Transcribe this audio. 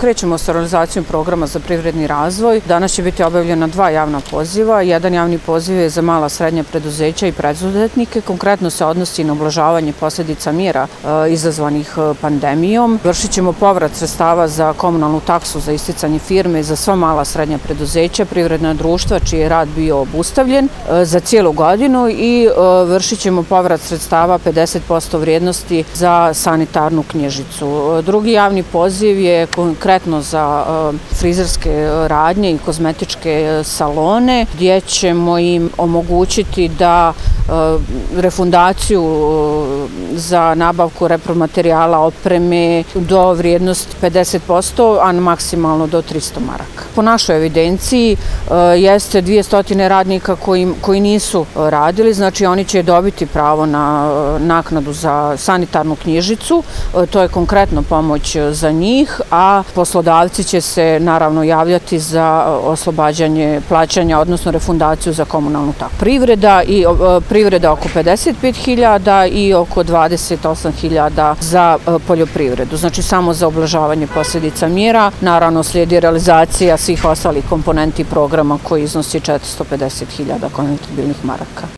krećemo sa realizacijom programa za privredni razvoj. Danas će biti objavljena 2 javna poziva. Jedan javni poziv je za mala srednja preduzeća i preduzetnike. Konkretno se odnosi na ublažavanje posljedica mjera izazvanih pandemijom. Vršit ćemo povrat sredstava za komunalnu taksu za isticanje firme za sva mala srednja preduzeća, privredna društva čiji je rad bio obustavljen za cijelu godinu i vršit ćemo povrat sredstava 50% vrijednosti za sanitarnu knjižicu. Drugi javni poziv je konkretno za frizerske radnje i kozmetičke salone gdje ćemo im omogućiti da refundaciju za nabavku repromaterijala, opreme do vrijednosti 50%, a maksimalno do 300 maraka. Po našoj evidenciji jeste 200 radnika koji nisu radili, znači oni će dobiti pravo na naknadu za sanitarnu knjižicu, to je konkretno pomoć za njih, a poslodavci će se naravno javljati za oslobađanje plaćanja, odnosno refundaciju za komunalnu taksu. Privreda oko 55.000 i oko 28.000 za poljoprivredu, znači samo za ublažavanje posljedica mjera. Naravno slijedi realizacija svih ostalih komponenti programa koji iznosi 450.000 konvertibilnih maraka.